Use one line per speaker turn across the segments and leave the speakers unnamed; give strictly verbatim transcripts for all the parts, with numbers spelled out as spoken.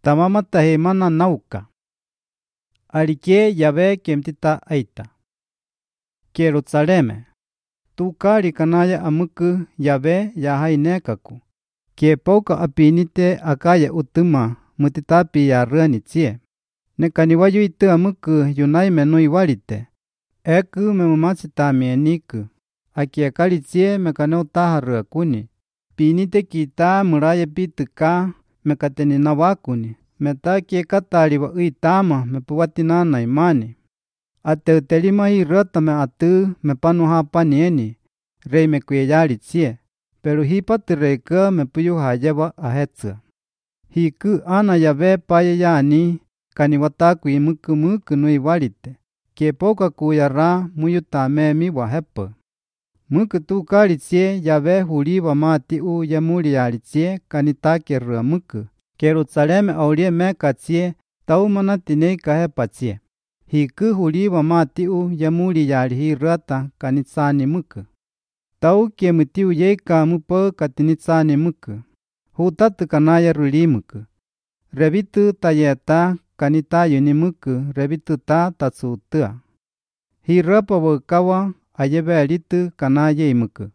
Tamamatahi mana nauka. Alikie Yahvé kemtita aita. Jerusaleme. Tukari kanaya amuku Yahvé yahainekaku. Ke poka apinite akaya utuma mutitapi ya rani tsie. Nekaniwayu itu amuku yunai menu iwalite. Eku memumatsitami eniku. Akia kali tsie mekane utaharu akuni. Pinite kita muraya pituka mekateni nawakuni. Meta kie katari wa uitama mepuwatinana imani. Ate utelima hi rota me atu me panu hapani eni. Rei me kuyeyari tsie. Pero hi pati rei ka me puyu hajewa ahetsa. Hi ku ana Yahvé paye yani kani wataku imuku muku nui walite. Kie poka kuyara muyu tamemi wa hepa. Muku tu kari tsie Yahvé huli wa mati u yamuri yari tsie kani take rua muku. Jerusaleme aulie meka tsie tau mana tinei kahepa tsie. Hi ku huli wa mati u yamuri yari hi rata kanitsani muku. Tau kie mutiu yeka mupo katinitsani muku. Hutatu kanaya ruli muku. Rebitu tayeta kanitayu ni muku rebitu ta tatsutua. Hi rapa wakawa ayebelitu kanaye muku.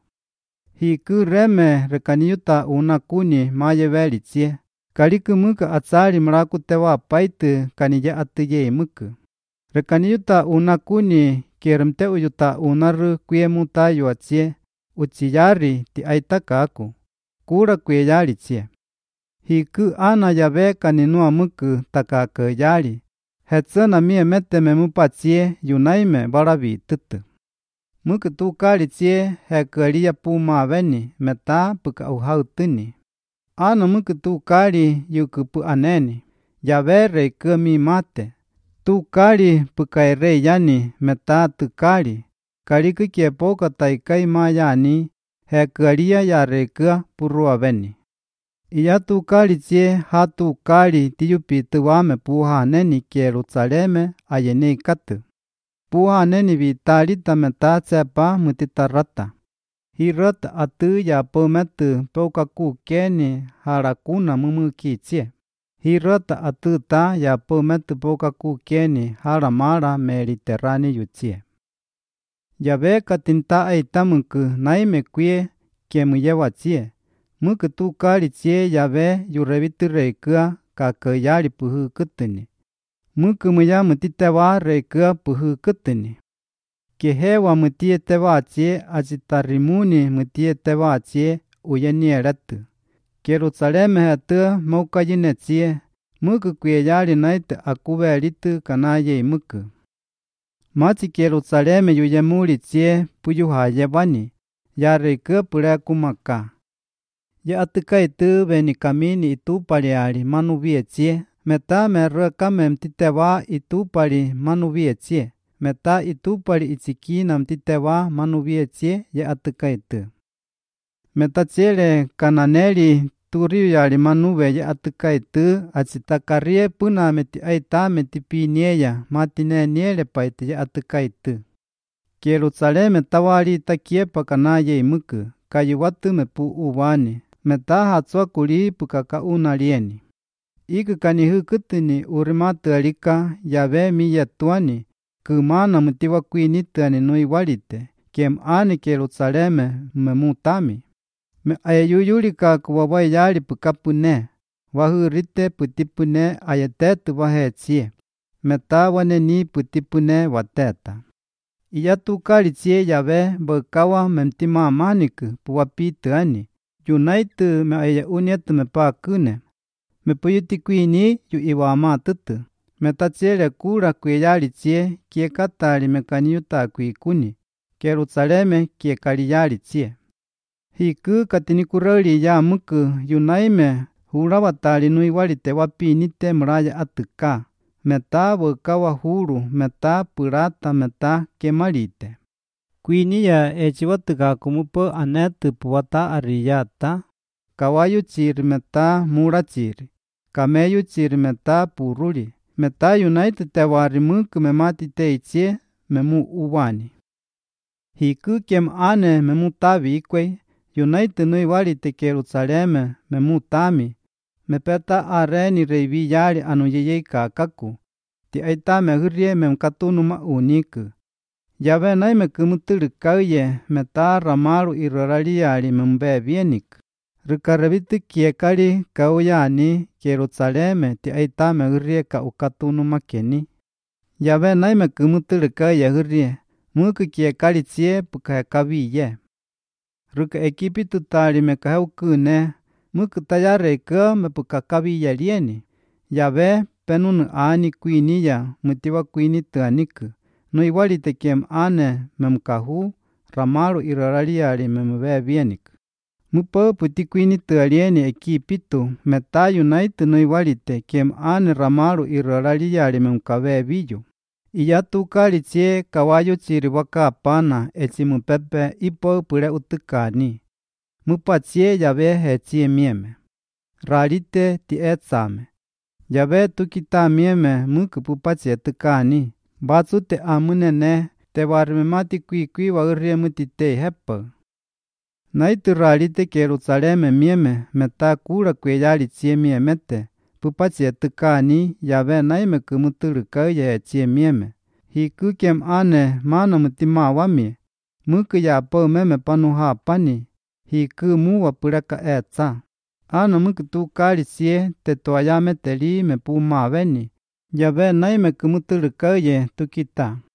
Hi ku reme rekaniyuta unakuni mayebeli tsie. Kaliku muku atsari mraku tewa paitu kanije atuye muku. Rekaniyuta unakuni keremte uyuta unaru kuyemuta yuatsie. Uchiyari ti aitaka aku. Kura kuyeyari tsie. Hi ku ana Yahvé kaninua muku takaka yari. Hetsana mie mete memupa tsie yunaime barabi tutu. Muku tu kari tsie hekaria puma veni meta puka uhautuni. Ana muku tu kari yukupu aneni. Yahvé rei kami mate. Tu kari puka rei yani meta tu kari. Kariku kie poka taikai mayani hekaria ya reika purua veni. Iya tu kari tsie hatu kari tiyupitu wame puha neni Jerusaleme ayeni katu. Puha neni vitalita meta tsepa mutitarata. Hirata atu ya pometu poka kukeni harakuna mumuki tsie. Hirata atu ta ya pometu poka kukeni haramara Mediterrani yutsie. Yahvé katinta aitamuku naime kuye kemuyewa tsie. Muku tu kari tsie Yahvé yurebitu reikua kakayari puhu kutuni. Muku muya mutitewa reikua puhu kutuni. Kehewa mutie tewa tsie achitarimuni mutie tewa tsie uyenieretu. Jerusaleme hatu moukayine tsie. Muku kuyeyari naite akubelitu kanaye muku. Machi Jerusaleme yuyemuri tsie puyuhayewani. Ya reikua pure kumaka. Ya atukaitu veni kamini itupaliari manubie tsie. Meta mereka memtitewa itupali manubie tsie. Meta itupali itsikina mtitewa manubie tsie ya atukaitu. Meta tsiele kananeli turiu yali manube ya atukaitu achitakarie puna meti aita meti pinieya matine niele paite ya atukaitu. Jerusaleme tawali takiepa kanaye imuku kayuwatu mepu uwani. Meta hatsua kuli pukaka unalieni. Iku kanihu kutuni urimatu alika Yahvé miyetuani. Kumana mutiwa kuinituani nui walite. Kem ani Jerusaleme memutami. Me ayayuyulika kuwawa yali pukapune. Wahurite putipune ayatetu wahetsie. Meta waneni putipune wateta. Iyatu kali tsie Yahvé bakawa memtima amaniku puwapituani. Yunaitu me aya unietu me pakune. Me puyuti kuini yu iwama tutu. Me tatsiele kura kuyeyari tsie kie katali me kaniyuta kuikuni. Jerusaleme kie kaliyari tsie. Hiku katinikurali ya muku yunaime hurawatali nui walite wapinite muraya atuka. Meta wakawa huru meta purata meta kemalite. Kuiniya echiwatuka kumupo anetu puwata ariyata. Kawayu chiri meta mura chiri. Kameyu chiri meta puruli. Meta yunaite tewari muku mematite itsie memu uwani. Hiku kem ane memu tabi ikwei. Yunaite nui walite Jerusaleme memu tami. me peta are ni reivi yari anu yeye kakaku. Ti aita me hurrie me mkatunu ma uniku. Yave nai me kumuturu kauye me ta ramaru irorari yari me mbe vienik. Rukarevitu kiekari kauyani Jerusaleme ti aita me hurrie ka ukatunu makeni. Yave nai me kumuturu kauye hurrie. Muku kiekari tsie puka kaviye. Ruka ekipitu tari me kaheukune. Muku tayare ke me puka kaviye lieni. Yave penunu ani kuiniya mutiwa kuini tuaniku. No iguali te kiem ane memkahu ramaru irorariari membe vienik. Mupo puti kuini tualieni ekipitu meta united no iguali te kiem ane ramaru irorariari memkabe villo. Iya tukari tsie kawayo chiri waka apana echimu pepe ipo pure utukani. Mupa tsie yave he tsie mieme. Rarite ti etsame. Yave tukita mieme muku pupa tsie tukani. Batsu te amunene te warmemati kui kui wa urrie muti te hepa. Naitu rarite Jerusaleme mieme meta kura kweyari tsie miemete. Pupa tsie tukani yave naime kumuturu kauye tsie mieme. Hiku kiem ane mana mutima wami. Muku ya po meme panu hapani. Hiku muwa puraka etsa. Ano muku tukari tsie te toayame te li me puma veni. Yave naime kumuturu kauye tukita.